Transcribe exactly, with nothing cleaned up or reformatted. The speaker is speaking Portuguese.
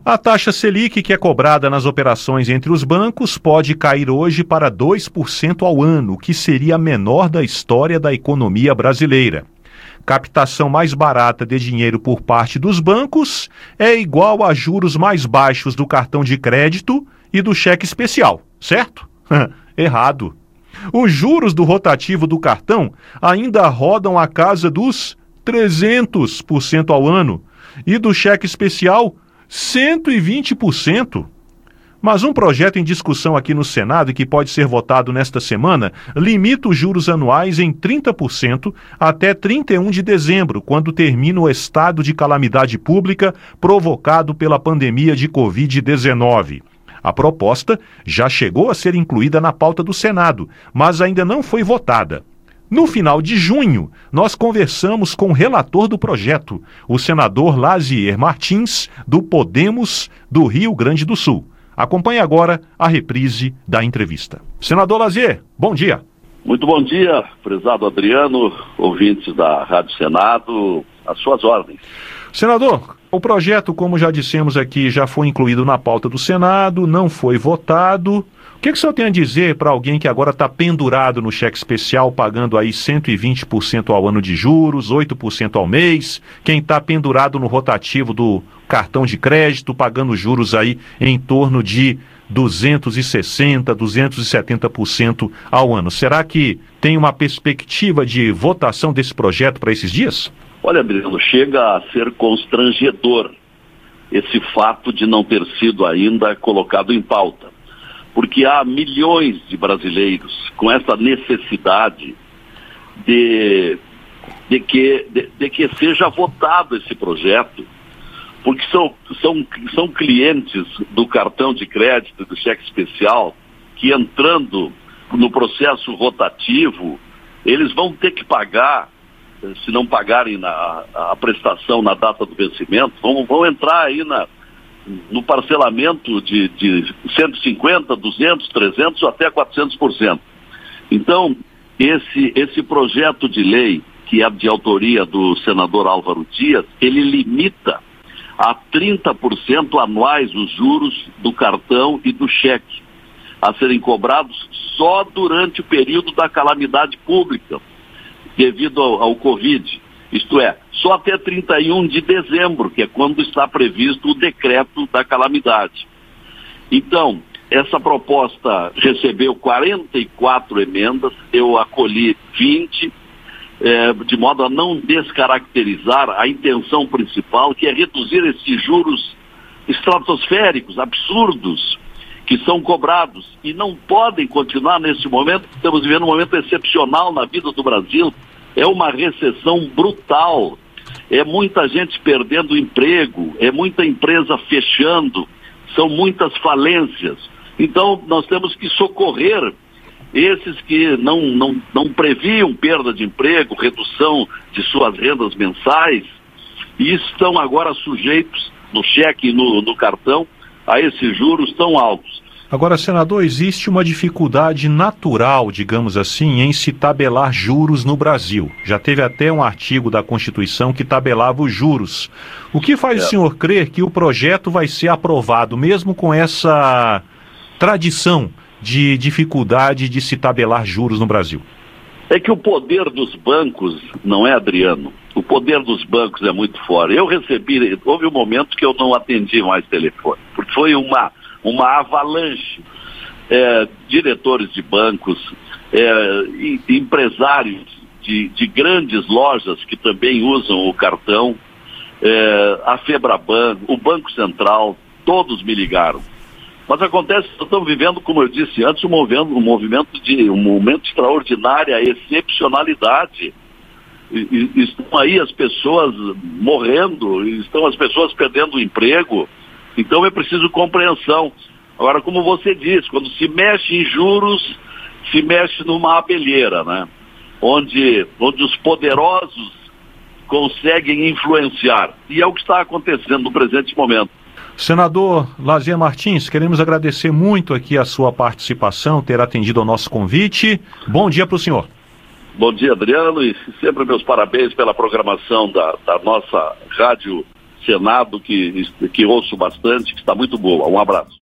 A taxa Selic, que é cobrada nas operações entre os bancos, pode cair hoje para dois por cento ao ano, o que seria a menor da história da economia brasileira. Captação mais barata de dinheiro por parte dos bancos é igual a juros mais baixos do cartão de crédito e do cheque especial, certo? Errado. Os juros do rotativo do cartão ainda rodam a casa dos trezentos por cento ao ano e do cheque especial cento e vinte por cento. Mas um projeto em discussão aqui no Senado e que pode ser votado nesta semana limita os juros anuais em trinta por cento até trinta e um de dezembro, quando termina o estado de calamidade pública provocado pela pandemia de covid dezenove. A proposta já chegou a ser incluída na pauta do Senado, mas ainda não foi votada. No final de junho, nós conversamos com o relator do projeto, o senador Lazier Martins, do Podemos do Rio Grande do Sul. Acompanhe agora a reprise da entrevista. Senador Lazier, bom dia. Muito bom dia, prezado Adriano, ouvintes da Rádio Senado, às suas ordens. Senador, o projeto, como já dissemos aqui, já foi incluído na pauta do Senado, não foi votado. O que, que o senhor tem a dizer para alguém que agora está pendurado no cheque especial, pagando aí cento e vinte por cento ao ano de juros, oito por cento ao mês, quem está pendurado no rotativo do cartão de crédito, pagando juros aí em torno de duzentos e sessenta, duzentos e setenta por cento ao ano? Será que tem uma perspectiva de votação desse projeto para esses dias? Olha, Breno, chega a ser constrangedor esse fato de não ter sido ainda colocado em pauta. Porque há milhões de brasileiros com essa necessidade de, de, que, de, de que seja votado esse projeto, porque são, são, são clientes do cartão de crédito, do cheque especial, que entrando no processo rotativo, eles vão ter que pagar, se não pagarem na, a prestação na data do vencimento, vão, vão entrar aí na... no parcelamento de, de cento e cinquenta, duzentos, trezentos ou até quatrocentos por cento. Então, esse, esse projeto de lei, que é de autoria do senador Álvaro Dias, ele limita a trinta por cento anuais os juros do cartão e do cheque, a serem cobrados só durante o período da calamidade pública, devido ao, ao Covid. Isto é, só até trinta e um de dezembro, que é quando está previsto o decreto da calamidade. Então, essa proposta recebeu quarenta e quatro emendas, eu acolhi vinte, eh, de modo a não descaracterizar a intenção principal, que é reduzir esses juros estratosféricos, absurdos, que são cobrados e não podem continuar nesse momento. Estamos vivendo um momento excepcional na vida do Brasil. É uma recessão brutal, é muita gente perdendo emprego, é muita empresa fechando, são muitas falências. Então, nós temos que socorrer esses que não, não, não previam perda de emprego, redução de suas rendas mensais, e estão agora sujeitos, no cheque e no, no cartão, a esses juros tão altos. Agora, senador, existe uma dificuldade natural, digamos assim, em se tabelar juros no Brasil. Já teve até um artigo da Constituição que tabelava os juros. O que faz é. o senhor crer que o projeto vai ser aprovado, mesmo com essa tradição de dificuldade de se tabelar juros no Brasil? É que o poder dos bancos, não é, Adriano? O poder dos bancos é muito forte. Eu recebi, houve um momento que eu não atendi mais telefone, porque foi uma... uma avalanche, é, diretores de bancos, é, e, empresários de, de grandes lojas que também usam o cartão, é, a Febraban, o Banco Central, todos me ligaram. Mas acontece que estamos vivendo, como eu disse antes, um movimento, um movimento de um momento extraordinário, a excepcionalidade. E, e estão aí as pessoas morrendo, estão as pessoas perdendo o emprego. Então é preciso compreensão. Agora, como você disse, quando se mexe em juros, se mexe numa abelheira, né? Onde, onde os poderosos conseguem influenciar. E é o que está acontecendo no presente momento. Senador Lazier Martins, queremos agradecer muito aqui a sua participação, ter atendido ao nosso convite. Bom dia para o senhor. Bom dia, Adriano, e sempre meus parabéns pela programação da, da nossa rádio Senado, que, que ouço bastante, que está muito boa. Um abraço.